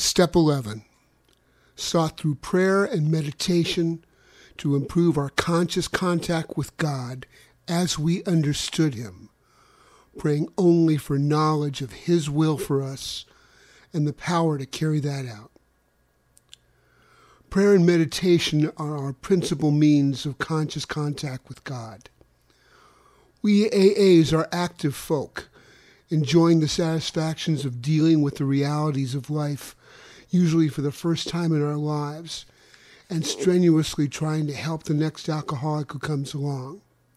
Step 11. Sought through prayer and meditation to improve our conscious contact with God as we understood Him, praying only for knowledge of His will for us and the power to carry that out. Prayer and meditation are our principal means of conscious contact with God. We AAs are active folk, enjoying the satisfactions of dealing with the realities of life, usually for the first time in our lives, and strenuously trying to help the next alcoholic who comes along.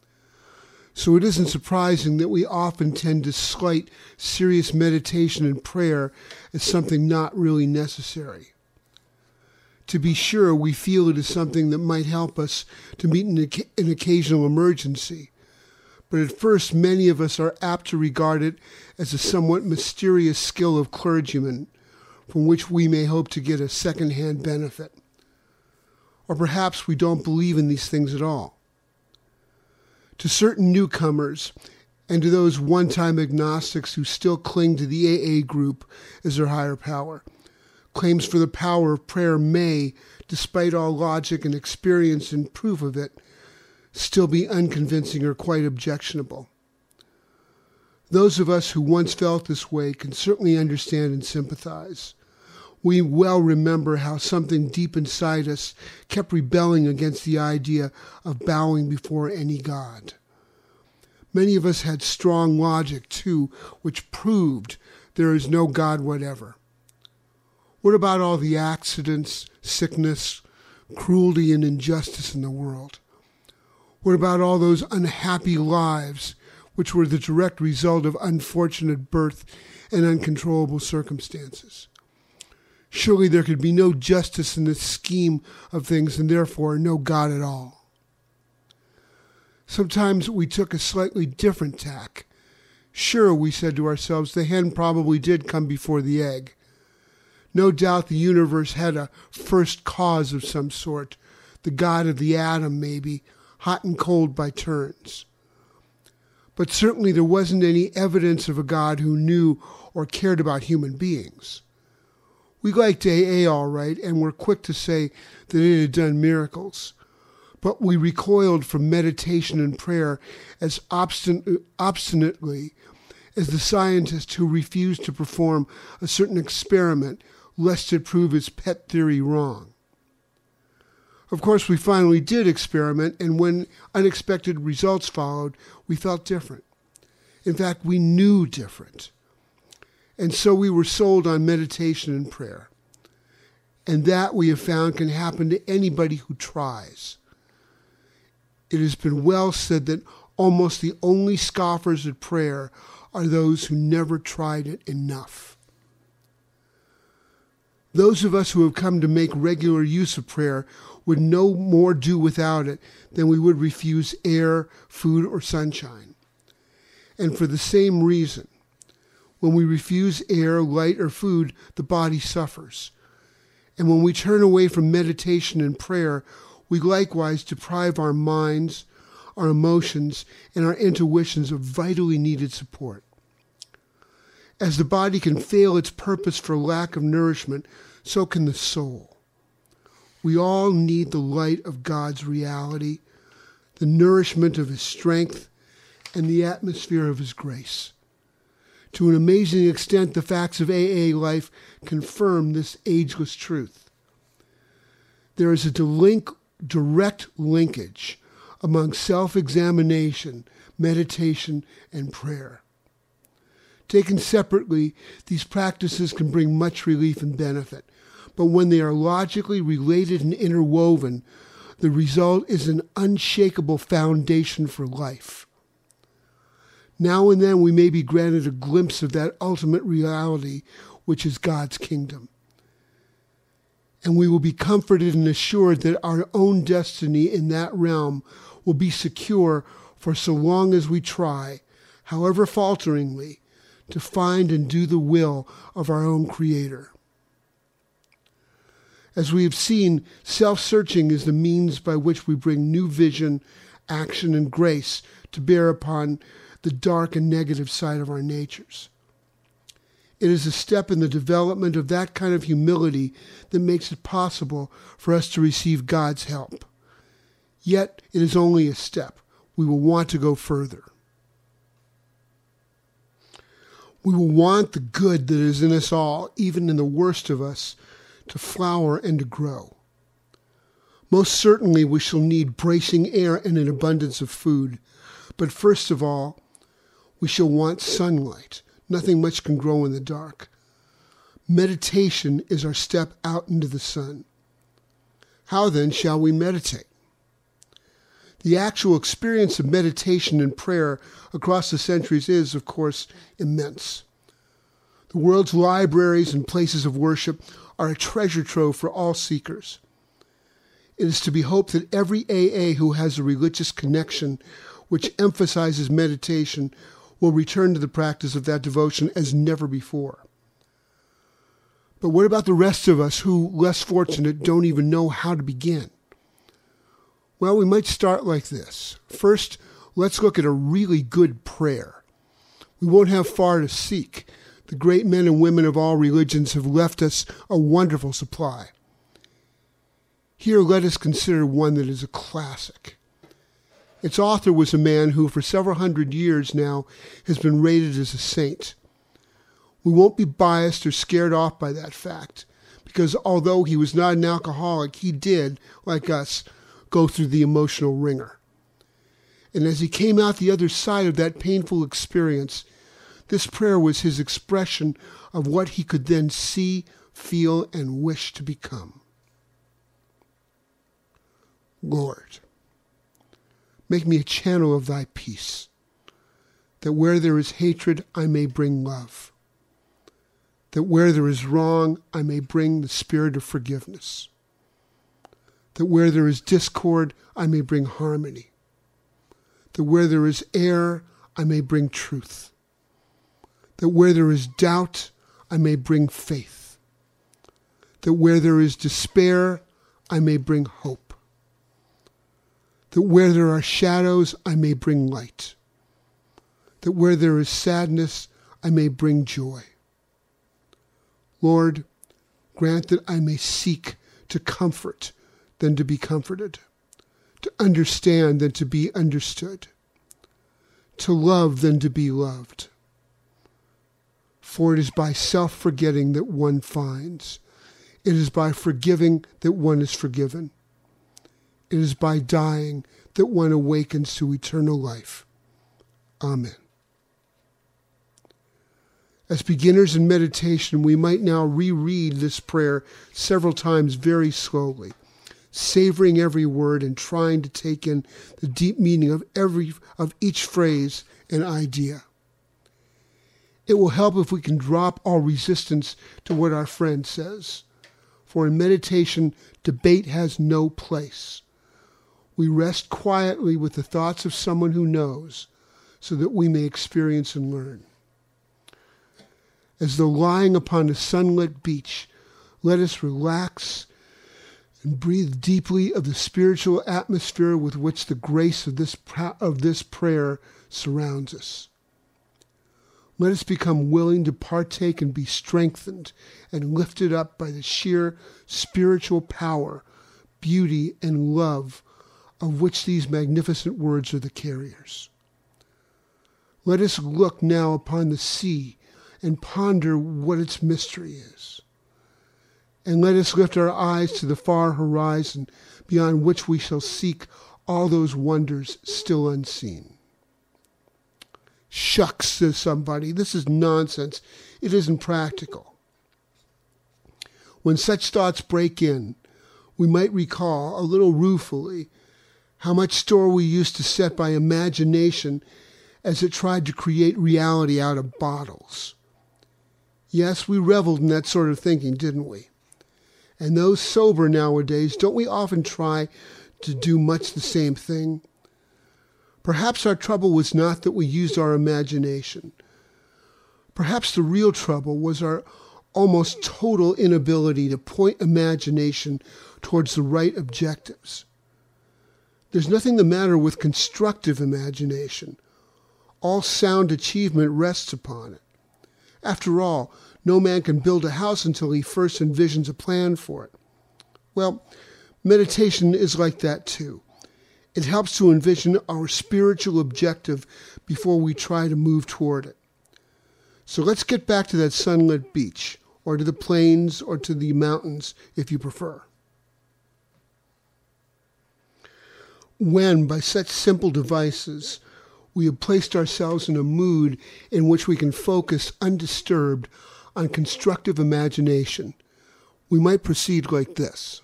So it isn't surprising that we often tend to slight serious meditation and prayer as something not really necessary. To be sure, we feel it as something that might help us to meet an occasional emergency, but at first many of us are apt to regard it as a somewhat mysterious skill of clergymen from which we may hope to get a second-hand benefit. Or perhaps we don't believe in these things at all. To certain newcomers, and to those one-time agnostics who still cling to the AA group as their higher power, claims for the power of prayer may, despite all logic and experience and proof of it, still be unconvincing or quite objectionable. Those of us who once felt this way can certainly understand and sympathize. We well remember how something deep inside us kept rebelling against the idea of bowing before any God. Many of us had strong logic, too, which proved there is no God whatever. What about all the accidents, sickness, cruelty, and injustice in the world? What about all those unhappy lives which were the direct result of unfortunate birth and uncontrollable circumstances? Surely there could be no justice in this scheme of things and therefore no God at all. Sometimes we took a slightly different tack. Sure, we said to ourselves, the hen probably did come before the egg. No doubt the universe had a first cause of some sort, the God of the atom maybe, hot and cold by turns. But certainly there wasn't any evidence of a God who knew or cared about human beings. We liked AA all right, and were quick to say that it had done miracles. But we recoiled from meditation and prayer as obstinately as the scientist who refused to perform a certain experiment lest it prove his pet theory wrong. Of course, we finally did experiment, and when unexpected results followed, we felt different. In fact, we knew different. And so we were sold on meditation and prayer. And that, we have found, can happen to anybody who tries. It has been well said that almost the only scoffers at prayer are those who never tried it enough. Those of us who have come to make regular use of prayer would no more do without it than we would refuse air, food, or sunshine. And for the same reason, when we refuse air, light, or food, the body suffers. And when we turn away from meditation and prayer, we likewise deprive our minds, our emotions, and our intuitions of vitally needed support. As the body can fail its purpose for lack of nourishment, so can the soul. We all need the light of God's reality, the nourishment of His strength, and the atmosphere of His grace. To an amazing extent, the facts of AA life confirm this ageless truth. There is a direct linkage among self-examination, meditation, and prayer. Taken separately, these practices can bring much relief and benefit, but when they are logically related and interwoven, the result is an unshakable foundation for life. Now and then we may be granted a glimpse of that ultimate reality, which is God's kingdom. And we will be comforted and assured that our own destiny in that realm will be secure for so long as we try, however falteringly, to find and do the will of our own Creator. As we have seen, self-searching is the means by which we bring new vision, action, and grace to bear upon the dark and negative side of our natures. It is a step in the development of that kind of humility that makes it possible for us to receive God's help. Yet, it is only a step. We will want to go further. We will want the good that is in us all, even in the worst of us, to flower and to grow. Most certainly we shall need bracing air and an abundance of food. But first of all, we shall want sunlight. Nothing much can grow in the dark. Meditation is our step out into the sun. How then shall we meditate? The actual experience of meditation and prayer across the centuries is, of course, immense. The world's libraries and places of worship are a treasure trove for all seekers. It is to be hoped that every AA who has a religious connection which emphasizes meditation will return to the practice of that devotion as never before. But what about the rest of us who, less fortunate, don't even know how to begin? Well, we might start like this. First, let's look at a really good prayer. We won't have far to seek. The great men and women of all religions have left us a wonderful supply. Here, let us consider one that is a classic. Its author was a man who, for several hundred years now, has been rated as a saint. We won't be biased or scared off by that fact, because although he was not an alcoholic, he did, like us, go through the emotional wringer. And as he came out the other side of that painful experience, this prayer was his expression of what he could then see, feel, and wish to become. Lord, make me a channel of thy peace, that where there is hatred, I may bring love, that where there is wrong, I may bring the spirit of forgiveness, that where there is discord, I may bring harmony, that where there is error, I may bring truth, that where there is doubt, I may bring faith, that where there is despair, I may bring hope, that where there are shadows, I may bring light, that where there is sadness, I may bring joy. Lord, grant that I may seek to comfort than to be comforted, to understand than to be understood, to love than to be loved. For it is by self-forgetting that one finds. It is by forgiving that one is forgiven. It is by dying that one awakens to eternal life. Amen. As beginners in meditation, we might now reread this prayer several times very slowly, savoring every word and trying to take in the deep meaning of each phrase and idea. It will help if we can drop all resistance to what our friend says. For in meditation, debate has no place. We rest quietly with the thoughts of someone who knows, so that we may experience and learn. As though lying upon a sunlit beach, let us relax and breathe deeply of the spiritual atmosphere with which the grace of this prayer surrounds us. Let us become willing to partake and be strengthened and lifted up by the sheer spiritual power, beauty, and love of which these magnificent words are the carriers. Let us look now upon the sea and ponder what its mystery is. And let us lift our eyes to the far horizon beyond which we shall seek all those wonders still unseen. Shucks, says somebody, this is nonsense. It isn't practical. When such thoughts break in, we might recall, a little ruefully, how much store we used to set by imagination as it tried to create reality out of bottles. Yes, we reveled in that sort of thinking, didn't we? And those sober nowadays, don't we often try to do much the same thing? Perhaps our trouble was not that we used our imagination. Perhaps the real trouble was our almost total inability to point imagination towards the right objectives. There's nothing the matter with constructive imagination. All sound achievement rests upon it. After all, no man can build a house until he first envisions a plan for it. Well, meditation is like that too. It helps to envision our spiritual objective before we try to move toward it. So let's get back to that sunlit beach, or to the plains, or to the mountains, if you prefer. When, by such simple devices, we have placed ourselves in a mood in which we can focus undisturbed on constructive imagination, we might proceed like this.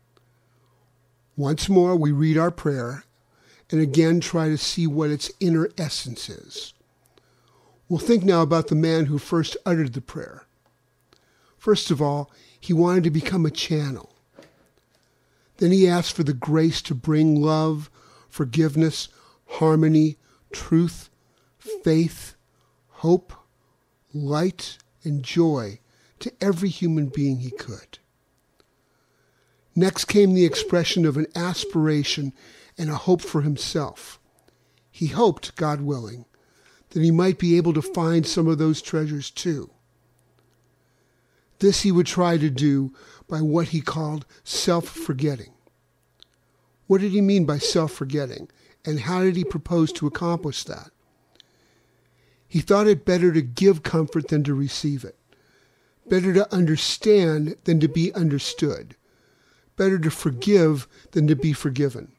Once more, we read our prayer and again try to see what its inner essence is. We'll think now about the man who first uttered the prayer. First of all, he wanted to become a channel. Then he asked for the grace to bring love, forgiveness, harmony, truth, faith, hope, light, and joy to every human being he could. Next came the expression of an aspiration and a hope for himself. He hoped, God willing, that he might be able to find some of those treasures too. This he would try to do by what he called self-forgetting. What did he mean by self-forgetting, and how did he propose to accomplish that? He thought it better to give comfort than to receive it, better to understand than to be understood, better to forgive than to be forgiven.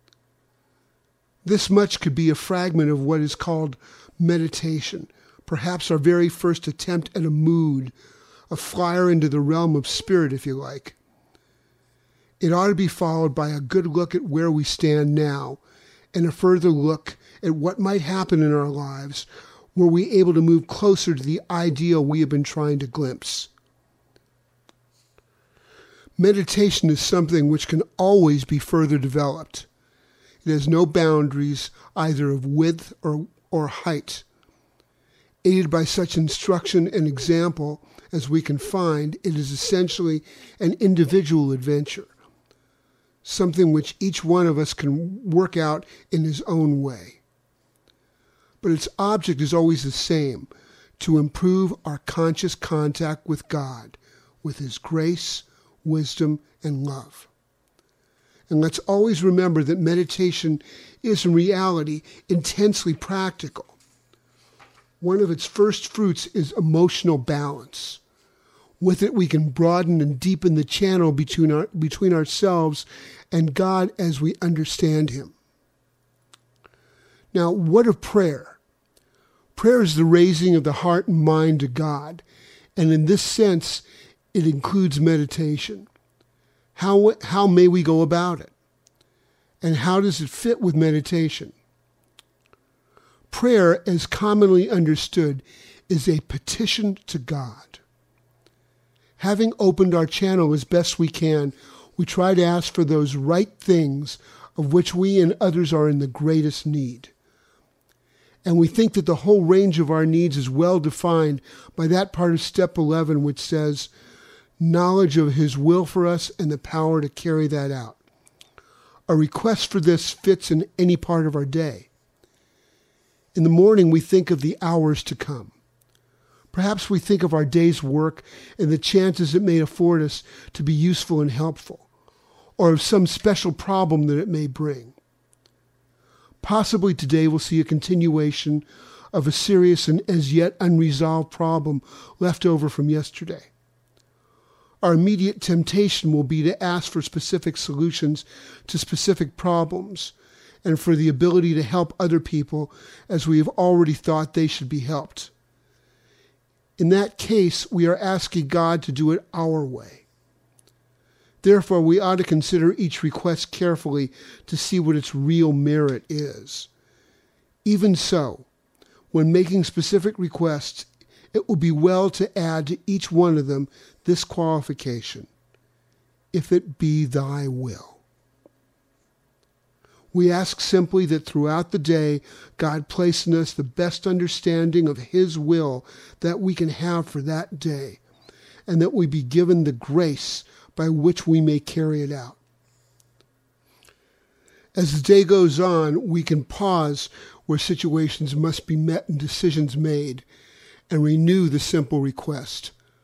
This much could be a fragment of what is called meditation, perhaps our very first attempt at a mood, a flyer into the realm of spirit, if you like. It ought to be followed by a good look at where we stand now, and a further look at what might happen in our lives were we able to move closer to the ideal we have been trying to glimpse. Meditation is something which can always be further developed. It has no boundaries, either of width or height. Aided by such instruction and example as we can find, it is essentially an individual adventure, something which each one of us can work out in his own way. But its object is always the same, to improve our conscious contact with God, with his grace, wisdom, and love. And let's always remember that meditation is in reality intensely practical. One of its first fruits is emotional balance. With it, we can broaden and deepen the channel between ourselves and God as we understand him. Now, what of prayer? Prayer is the raising of the heart and mind to God, and in this sense, it includes meditation. How may we go about it? And how does it fit with meditation? Prayer, as commonly understood, is a petition to God. Having opened our channel as best we can, we try to ask for those right things of which we and others are in the greatest need. And we think that the whole range of our needs is well defined by that part of step 11 which says, knowledge of his will for us and the power to carry that out. A request for this fits in any part of our day. In the morning, we think of the hours to come. Perhaps we think of our day's work and the chances it may afford us to be useful and helpful, or of some special problem that it may bring. Possibly today we'll see a continuation of a serious and as yet unresolved problem left over from yesterday. Our immediate temptation will be to ask for specific solutions to specific problems and for the ability to help other people as we have already thought they should be helped. In that case, we are asking God to do it our way. Therefore, we ought to consider each request carefully to see what its real merit is. Even so, when making specific requests, it will be well to add to each one of them this qualification: if it be thy will. We ask simply that throughout the day, God place in us the best understanding of his will that we can have for that day, and that we be given the grace by which we may carry it out. As the day goes on, we can pause where situations must be met and decisions made, and renew the simple request: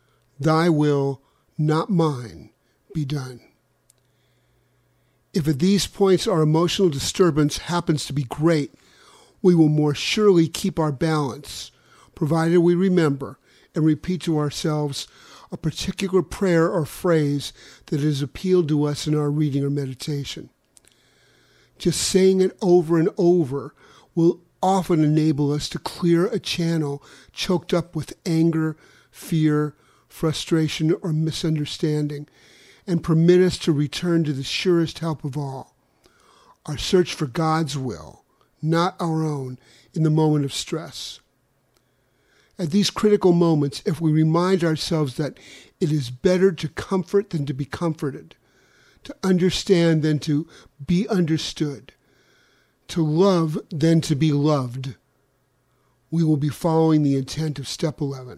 thy will, not mine, be done. If at these points our emotional disturbance happens to be great, we will more surely keep our balance, provided we remember and repeat to ourselves a particular prayer or phrase that has appealed to us in our reading or meditation. Just saying it over and over will often enable us to clear a channel choked up with anger, fear, frustration, or misunderstanding, and permit us to return to the surest help of all, our search for God's will, not our own, in the moment of stress. At these critical moments, if we remind ourselves that it is better to comfort than to be comforted, to understand than to be understood, to love than to be loved, we will be following the intent of step 11.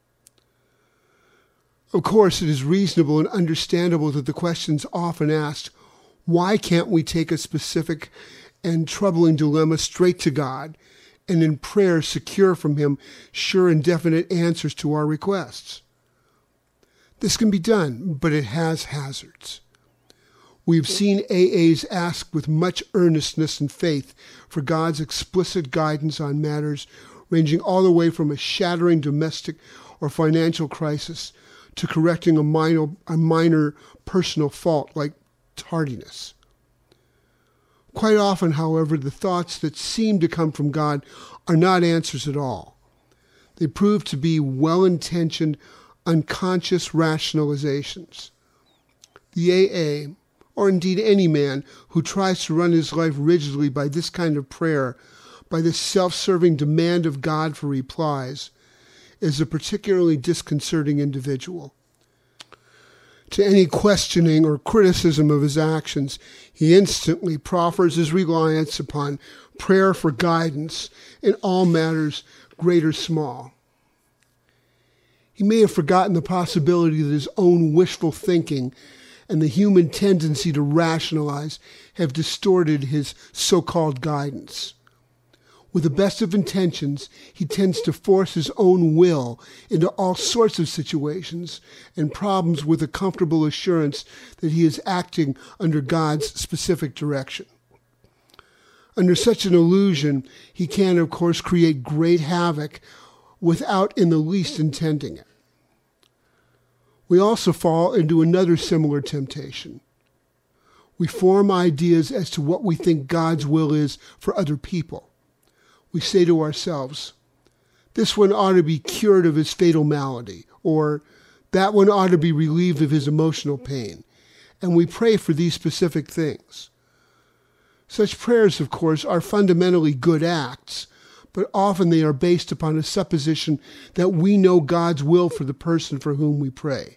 Of course, it is reasonable and understandable that the questions often asked, why can't we take a specific and troubling dilemma straight to God and in prayer secure from Him sure and definite answers to our requests? This can be done, but it has hazards. We've seen AAs ask with much earnestness and faith for God's explicit guidance on matters ranging all the way from a shattering domestic or financial crisis to correcting a minor personal fault like tardiness. Quite often, however, the thoughts that seem to come from God are not answers at all. They prove to be well-intentioned, unconscious rationalizations. The AA, or indeed any man who tries to run his life rigidly by this kind of prayer, by this self-serving demand of God for replies, is a particularly disconcerting individual. To any questioning or criticism of his actions, he instantly proffers his reliance upon prayer for guidance in all matters, great or small. He may have forgotten the possibility that his own wishful thinking and the human tendency to rationalize have distorted his so-called guidance. With the best of intentions, he tends to force his own will into all sorts of situations and problems with a comfortable assurance that he is acting under God's specific direction. Under such an illusion, he can, of course, create great havoc without in the least intending it. We also fall into another similar temptation. We form ideas as to what we think God's will is for other people. We say to ourselves, this one ought to be cured of his fatal malady, or that one ought to be relieved of his emotional pain, and we pray for these specific things. Such prayers, of course, are fundamentally good acts, but often they are based upon a supposition that we know God's will for the person for whom we pray.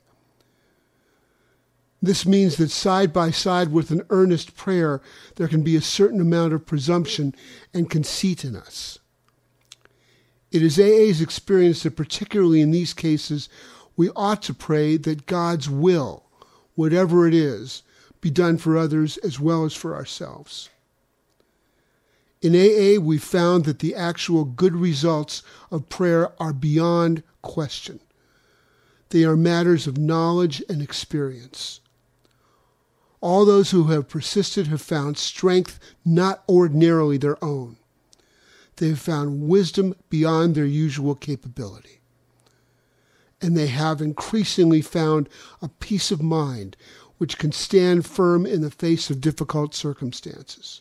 This means that side by side with an earnest prayer, there can be a certain amount of presumption and conceit in us. It is AA's experience that particularly in these cases, we ought to pray that God's will, whatever it is, be done for others as well as for ourselves. In AA, we found that the actual good results of prayer are beyond question. They are matters of knowledge and experience. All those who have persisted have found strength not ordinarily their own. They have found wisdom beyond their usual capability. And they have increasingly found a peace of mind which can stand firm in the face of difficult circumstances.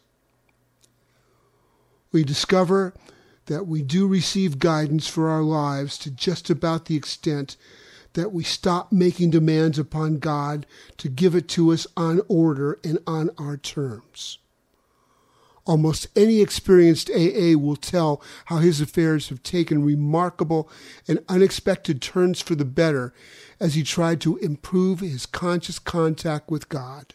We discover that we do receive guidance for our lives to just about the extent that we stop making demands upon God to give it to us on order and on our terms. Almost any experienced AA will tell how his affairs have taken remarkable and unexpected turns for the better as he tried to improve his conscious contact with God.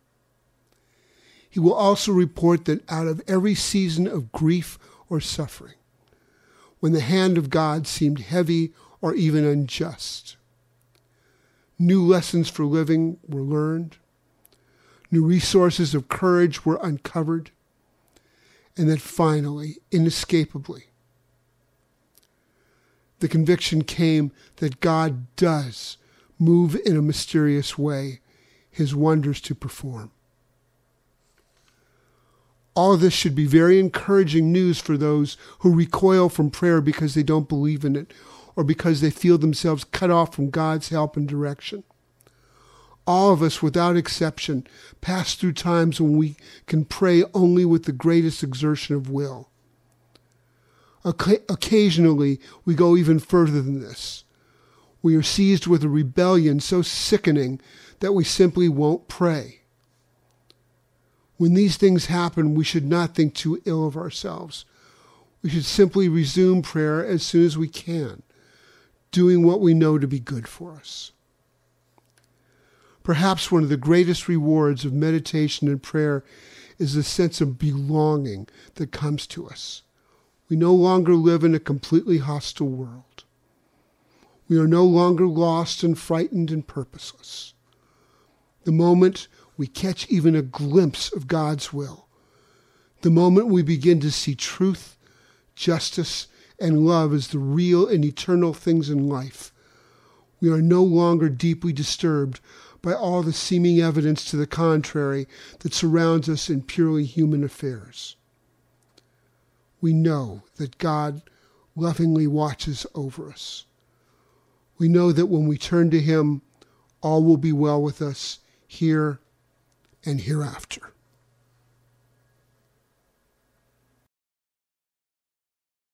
He will also report that out of every season of grief or suffering, when the hand of God seemed heavy or even unjust, new lessons for living were learned, new resources of courage were uncovered, and that finally, inescapably, the conviction came that God does move in a mysterious way, his wonders to perform. All of this should be very encouraging news for those who recoil from prayer because they don't believe in it or because they feel themselves cut off from God's help and direction. All of us, without exception, pass through times when we can pray only with the greatest exertion of will. Occasionally, we go even further than this. We are seized with a rebellion so sickening that we simply won't pray. When these things happen, we should not think too ill of ourselves. We should simply resume prayer as soon as we can, doing what we know to be good for us. Perhaps one of the greatest rewards of meditation and prayer is the sense of belonging that comes to us. We no longer live in a completely hostile world. We are no longer lost and frightened and purposeless. The moment we catch even a glimpse of God's will, the moment we begin to see truth, justice, and love as the real and eternal things in life, we are no longer deeply disturbed by all the seeming evidence to the contrary that surrounds us in purely human affairs. We know that God lovingly watches over us. We know that when we turn to him, all will be well with us here and hereafter.